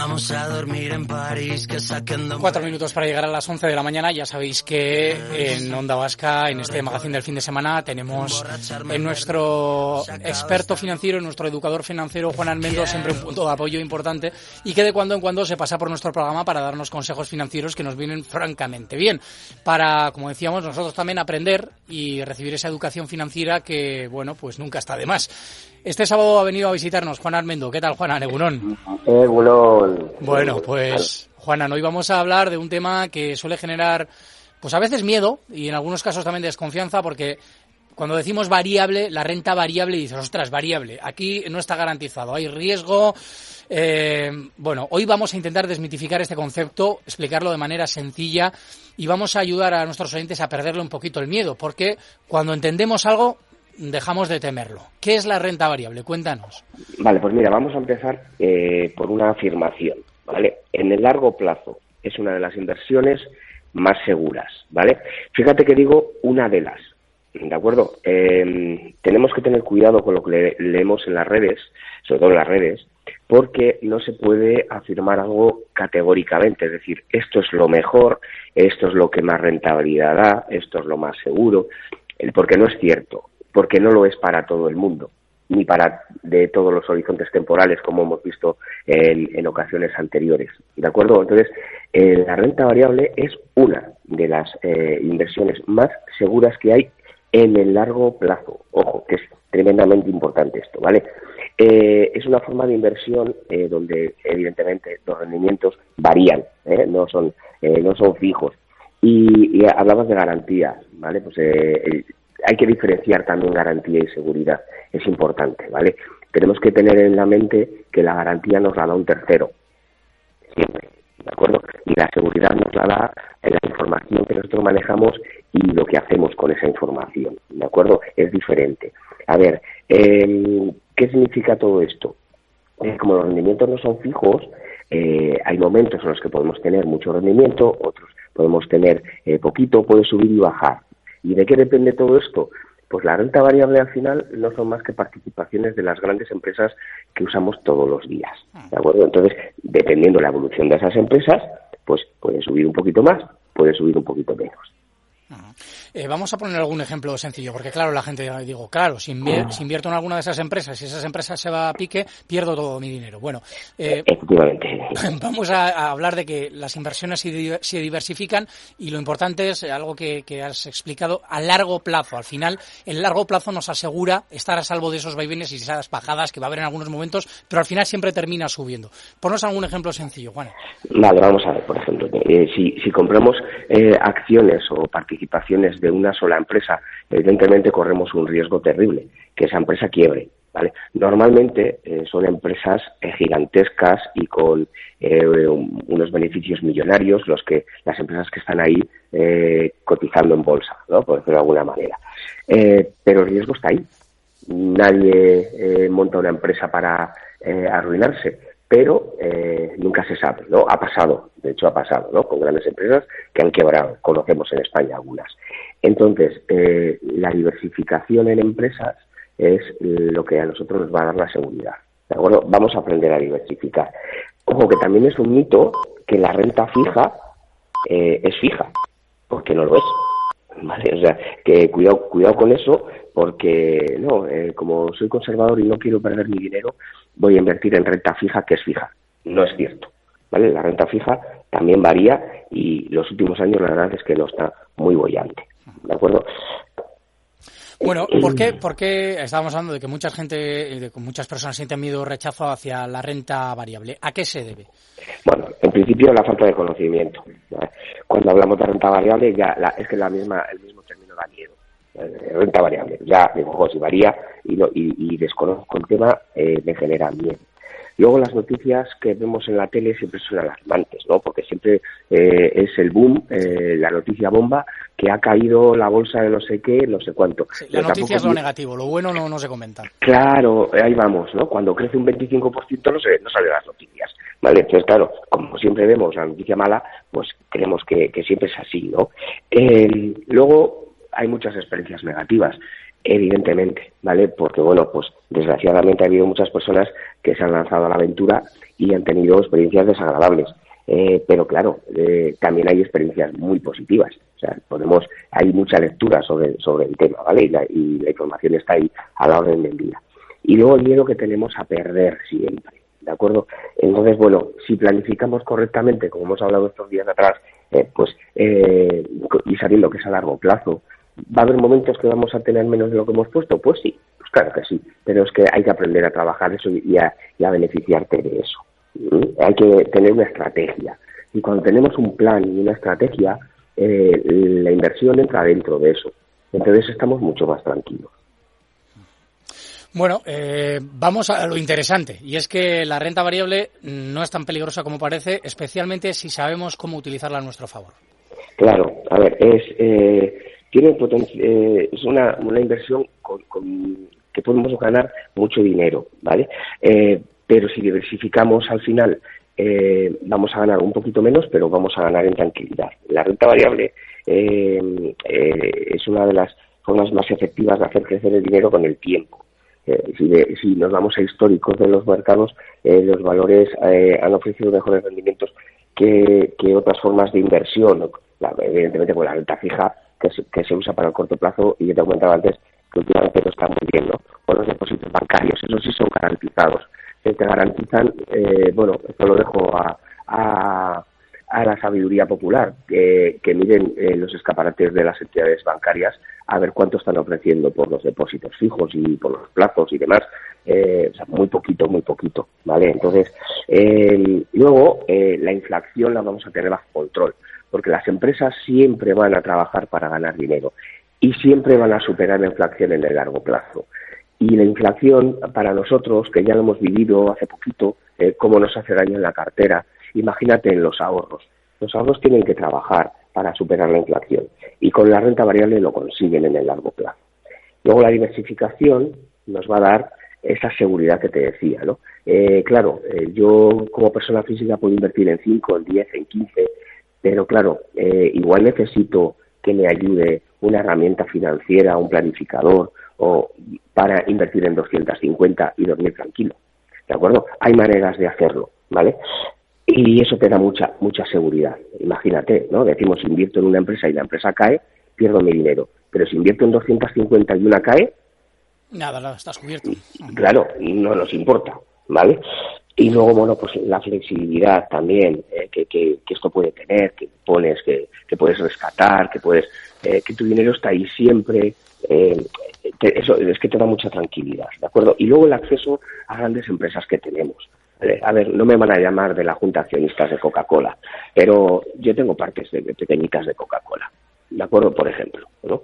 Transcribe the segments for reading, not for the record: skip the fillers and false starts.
Vamos a dormir en París, que saquen 4 minutos para llegar a las 11 de la mañana. Ya sabéis que en Onda Vasca, en este magazín del fin de semana, tenemos en nuestro experto financiero, en nuestro educador financiero, Juan Almendro, siempre un punto de apoyo importante, y que de cuando en cuando se pasa por nuestro programa para darnos consejos financieros que nos vienen francamente bien. Para, como decíamos, nosotros también aprender y recibir esa educación financiera que, bueno, pues nunca está de más. Este sábado ha venido a visitarnos Juan Almendro. ¿Qué tal, Juan? Egunon. Egunon. Bueno, pues, Juanan, hoy vamos a hablar de un tema que suele generar, pues a veces miedo y en algunos casos también desconfianza, porque cuando decimos variable, la renta variable, dices, ostras, variable, aquí no está garantizado, hay riesgo. Bueno, hoy vamos a intentar desmitificar este concepto, explicarlo de manera sencilla y vamos a ayudar a nuestros oyentes a perderle un poquito el miedo, porque cuando entendemos algo, dejamos de temerlo. ¿Qué es la renta variable? Cuéntanos. Vale, pues mira, vamos a empezar por una afirmación, ¿vale? En el largo plazo es una de las inversiones más seguras, ¿vale? Fíjate que digo una de las, ¿de acuerdo? Tenemos que tener cuidado con lo que leemos en las redes, sobre todo en las redes, porque no se puede afirmar algo categóricamente, es decir, esto es lo mejor, esto es lo que más rentabilidad da, esto es lo más seguro, porque no es cierto. Porque no lo es para todo el mundo, ni para de todos los horizontes temporales, como hemos visto en ocasiones anteriores, ¿de acuerdo? Entonces, la renta variable es una de las inversiones más seguras que hay en el largo plazo. Ojo, que es tremendamente importante esto, ¿vale? Es una forma de inversión donde, evidentemente, los rendimientos varían, no son fijos. Y hablabas de garantías, ¿vale? Pues hay que diferenciar también garantía y seguridad, es importante, ¿vale? Tenemos que tener en la mente que la garantía nos la da un tercero, siempre, ¿de acuerdo? Y la seguridad nos la da en la información que nosotros manejamos y lo que hacemos con esa información, ¿de acuerdo? Es diferente. A ver, ¿qué significa todo esto? Como los rendimientos no son fijos, hay momentos en los que podemos tener mucho rendimiento, otros podemos tener poquito, puede subir y bajar. ¿Y de qué depende todo esto? Pues la renta variable al final no son más que participaciones de las grandes empresas que usamos todos los días, ¿de acuerdo? Entonces, dependiendo de la evolución de esas empresas, pues puede subir un poquito más, puede subir un poquito menos. Vamos a poner algún ejemplo sencillo, porque claro, la gente digo, claro, si invierto en alguna de esas empresas y esas empresas se va a pique, pierdo todo mi dinero. Bueno, efectivamente. Vamos a hablar de que las inversiones se diversifican y lo importante es algo que has explicado a largo plazo. Al final, el largo plazo nos asegura estar a salvo de esos vaivenes y esas bajadas que va a haber en algunos momentos, pero al final siempre termina subiendo. Ponnos algún ejemplo sencillo, Juan. Vale, vamos a ver, por ejemplo, si compramos acciones o participaciones de una sola empresa, evidentemente corremos un riesgo terrible, que esa empresa quiebre, ¿vale? Normalmente son empresas gigantescas y con unos beneficios millonarios las empresas que están ahí cotizando en bolsa, ¿no? Por decirlo de alguna manera. Pero el riesgo está ahí. Nadie monta una empresa para arruinarse, pero nunca se sabe, ¿no? Ha pasado, de hecho ha pasado, ¿no? Con grandes empresas que han quebrado, conocemos en España algunas. Entonces, la diversificación en empresas es lo que a nosotros nos va a dar la seguridad, ¿de acuerdo? Vamos a aprender a diversificar. Ojo, que también es un mito que la renta fija es fija, porque no lo es, ¿vale? O sea, que cuidado con eso, porque no, como soy conservador y no quiero perder mi dinero, voy a invertir en renta fija, que es fija. No es cierto, ¿vale? La renta fija también varía y los últimos años la verdad es que no está muy boyante, ¿de acuerdo? Bueno, ¿por qué estábamos hablando de que muchas personas sienten miedo o rechazo hacia la renta variable? ¿A qué se debe? Bueno, en principio la falta de conocimiento, ¿vale? Cuando hablamos de renta variable es que el mismo término da miedo. Renta variable, ya digo, ojo, si varía y desconozco el tema, me genera miedo. Luego las noticias que vemos en la tele siempre son alarmantes, ¿no? Porque siempre es el boom, la noticia bomba, que ha caído la bolsa de no sé qué, no sé cuánto. Sí, la noticia es lo negativo, lo bueno no se comenta. Claro, ahí vamos, ¿no? Cuando crece un 25% no salen las noticias, ¿vale? Entonces, claro, como siempre vemos la noticia mala, pues creemos que siempre es así, ¿no? Luego hay muchas experiencias negativas. Evidentemente, ¿vale? Porque, bueno, pues desgraciadamente ha habido muchas personas que se han lanzado a la aventura y han tenido experiencias desagradables. Pero claro, también hay experiencias muy positivas. O sea, hay mucha lectura sobre el tema, ¿vale? Y la información está ahí a la orden del día. Y luego el miedo que tenemos a perder siempre, ¿de acuerdo? Entonces, bueno, si planificamos correctamente, como hemos hablado estos días atrás, y sabiendo que es a largo plazo, ¿va a haber momentos que vamos a tener menos de lo que hemos puesto? Pues sí, pues claro que sí, pero es que hay que aprender a trabajar eso y a beneficiarte de eso. Hay que tener una estrategia. Y cuando tenemos un plan y una estrategia, la inversión entra dentro de eso. Entonces estamos mucho más tranquilos. Bueno, vamos a lo interesante, y es que la renta variable no es tan peligrosa como parece, especialmente si sabemos cómo utilizarla a nuestro favor. Claro, a ver, es una inversión que podemos ganar mucho dinero, ¿vale? Pero si diversificamos al final vamos a ganar un poquito menos, pero vamos a ganar en tranquilidad. La renta variable es una de las formas más efectivas de hacer crecer el dinero con el tiempo. Si nos vamos a históricos de los mercados, los valores han ofrecido mejores rendimientos que otras formas de inversión. Evidentemente, pues la renta fija que se usa para el corto plazo, y yo te comentaba antes que últimamente no está muy bien, ¿no? O los depósitos bancarios, esos sí son garantizados. Te garantizan, esto lo dejo a la sabiduría popular, que miren los escaparates de las entidades bancarias a ver cuánto están ofreciendo por los depósitos fijos y por los plazos y demás. O sea, muy poquito, ¿vale? Entonces, luego la inflación la vamos a tener bajo control, porque las empresas siempre van a trabajar para ganar dinero y siempre van a superar la inflación en el largo plazo. Y la inflación, para nosotros, que ya lo hemos vivido hace poquito, cómo nos hace daño en la cartera, imagínate en los ahorros. Los ahorros tienen que trabajar para superar la inflación y con la renta variable lo consiguen en el largo plazo. Luego la diversificación nos va a dar esa seguridad que te decía, ¿no? Yo como persona física puedo invertir en 5, en 10, en 15, pero claro, igual necesito que me ayude una herramienta financiera, un planificador, o para invertir en 250 y dormir tranquilo, ¿de acuerdo? Hay maneras de hacerlo, ¿vale? Y eso te da mucha seguridad. Imagínate, ¿no? Decimos, invierto en una empresa y la empresa cae, pierdo mi dinero. Pero si invierto en 250 y una cae... Nada, estás cubierto. Claro, no nos importa, ¿vale? Y luego, bueno, pues la flexibilidad también que esto puede tener, que pones, que puedes rescatar, que tu dinero está ahí siempre... eso es que te da mucha tranquilidad, ¿de acuerdo? Y luego el acceso a grandes empresas que tenemos. A ver, no me van a llamar de la Junta de Accionistas de Coca-Cola, pero yo tengo partes pequeñitas de Coca-Cola, ¿de acuerdo? Por ejemplo, ¿no?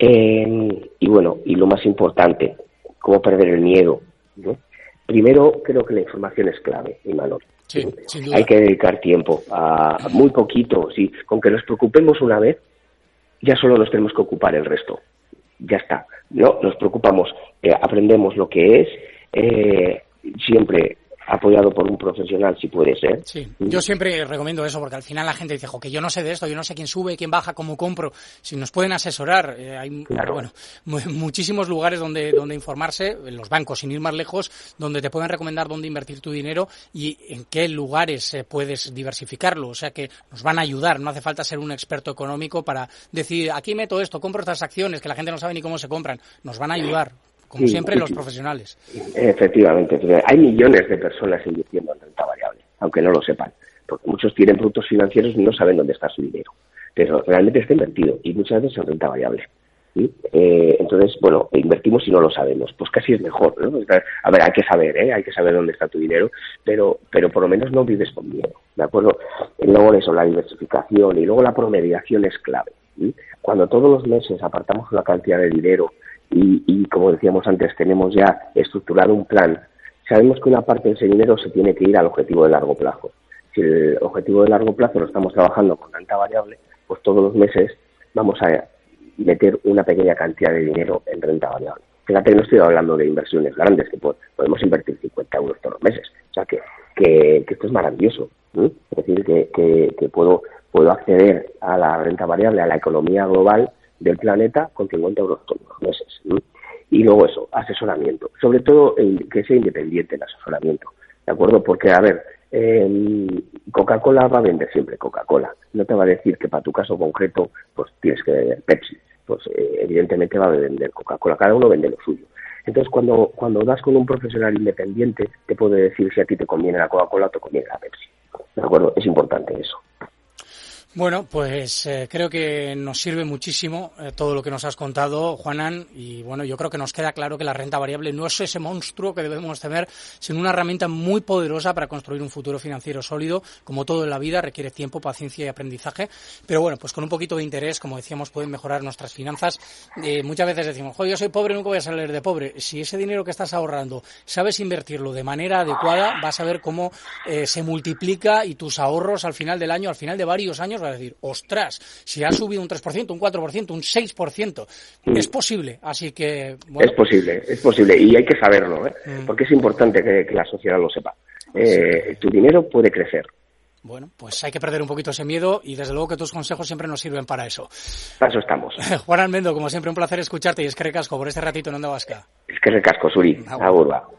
Y bueno, y lo más importante, cómo perder el miedo, ¿no? Primero, creo que la información es clave, Imanol. Sí, sin duda. Hay que dedicar tiempo a muy poquito. Sí, con que nos preocupemos una vez, ya solo nos tenemos que ocupar el resto. Ya está. No, nos preocupamos, aprendemos lo que es, siempre apoyado por un profesional, si puede ser. Sí, yo siempre recomiendo eso, porque al final la gente dice, que yo no sé de esto, yo no sé quién sube, quién baja, cómo compro. Si nos pueden asesorar, hay muchísimos lugares donde informarse, en los bancos, sin ir más lejos, donde te pueden recomendar dónde invertir tu dinero y en qué lugares puedes diversificarlo. O sea que nos van a ayudar, no hace falta ser un experto económico para decir, aquí meto esto, compro estas acciones, que la gente no sabe ni cómo se compran. Nos van a ayudar. Como siempre, los profesionales. Efectivamente. Hay millones de personas invirtiendo en renta variable, aunque no lo sepan. Porque muchos tienen productos financieros y no saben dónde está su dinero. Pero realmente está invertido y muchas veces en renta variable. ¿Sí? Entonces, bueno, invertimos y no lo sabemos. Pues casi es mejor, ¿no? A ver, hay que saber dónde está tu dinero, pero por lo menos no vives con miedo, ¿de acuerdo? Y luego eso, la diversificación y luego la promediación es clave. ¿Sí? Cuando todos los meses apartamos una cantidad de dinero y como decíamos antes, tenemos ya estructurado un plan, sabemos que una parte de ese dinero se tiene que ir al objetivo de largo plazo. Si el objetivo de largo plazo lo estamos trabajando con renta variable, pues todos los meses vamos a meter una pequeña cantidad de dinero en renta variable. Fíjate que no estoy hablando de inversiones grandes, que podemos invertir 50 euros todos los meses. O sea que esto es maravilloso. ¿Sí? Es decir, que puedo acceder a la renta variable, a la economía global del planeta con 50 euros todos los meses. Y luego eso, asesoramiento. Sobre todo que sea independiente el asesoramiento, ¿de acuerdo? Porque, a ver, Coca-Cola va a vender siempre Coca-Cola. No te va a decir que para tu caso concreto pues tienes que vender Pepsi. Pues evidentemente va a vender Coca-Cola. Cada uno vende lo suyo. Entonces, cuando das con un profesional independiente, te puede decir si a ti te conviene la Coca-Cola o te conviene la Pepsi. ¿De acuerdo? Es importante eso. Bueno, pues creo que nos sirve muchísimo todo lo que nos has contado, Juanan, y bueno, yo creo que nos queda claro que la renta variable no es ese monstruo que debemos temer, sino una herramienta muy poderosa para construir un futuro financiero sólido. Como todo en la vida, requiere tiempo, paciencia y aprendizaje, pero bueno, pues con un poquito de interés, como decíamos, pueden mejorar nuestras finanzas. Muchas veces decimos, joder, yo soy pobre, nunca voy a salir de pobre. Si ese dinero que estás ahorrando sabes invertirlo de manera adecuada, vas a ver cómo se multiplica y tus ahorros al final del año, al final de varios años, va a decir, ostras, si ha subido un 3%, un 4%, un 6%, es posible, así que... Bueno. Es posible, y hay que saberlo, porque es importante que la sociedad lo sepa. Tu dinero puede crecer. Bueno, pues hay que perder un poquito ese miedo y desde luego que tus consejos siempre nos sirven para eso. Para eso estamos. Juan Almendo, como siempre, un placer escucharte y es que recasco por este ratito en Onda Vasca. Es que recasco, Suri, agur ba.